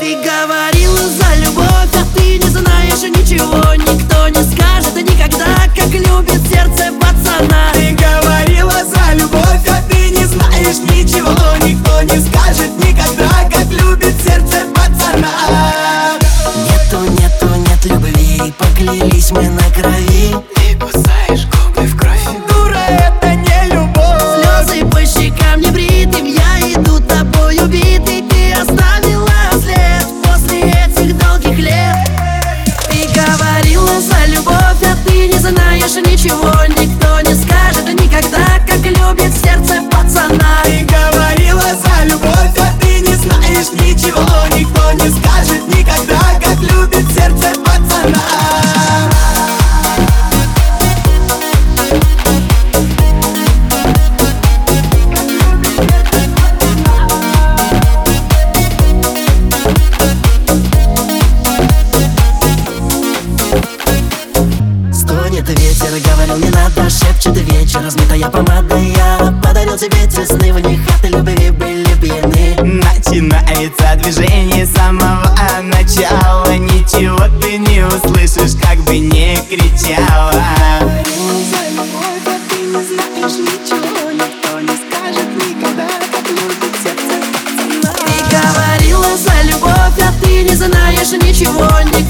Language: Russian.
Ты говорила за любовь, а ты не знаешь ничего. Никто не скажет никогда, как любит сердце пацана. Ты говорила за любовь, а ты не знаешь ничего. Никто не скажет никогда, как любит сердце пацана. Нет любви, поклялись мы на крови. Ты кусаешь губы в кровь. Дура, это не любовь. Слезы по щекам небритым, я иду тобой убитый. Ты оставила след после этих долгих лет. Ты говорила за любовь, а ты не знаешь ничего. Никто не скажет никогда, как любит сердце пацана. Ты говорила за любовь, а ты не знаешь ничего. Никто не скажет никогда, как любит сердце пацана. Стонет ветер, говорил не надо, шепчет вечер. Размытая помада, я подарил тебе те сны. В них от любви были пьяны. Начинается движение с самого начала. Ничего ты не услышишь, как бы не кричала. За любовь, а ты не знаешь ничего. Никто не скажет никогда, как любит сердце пацана. Ты говорила за любовь, а ты не знаешь ничего.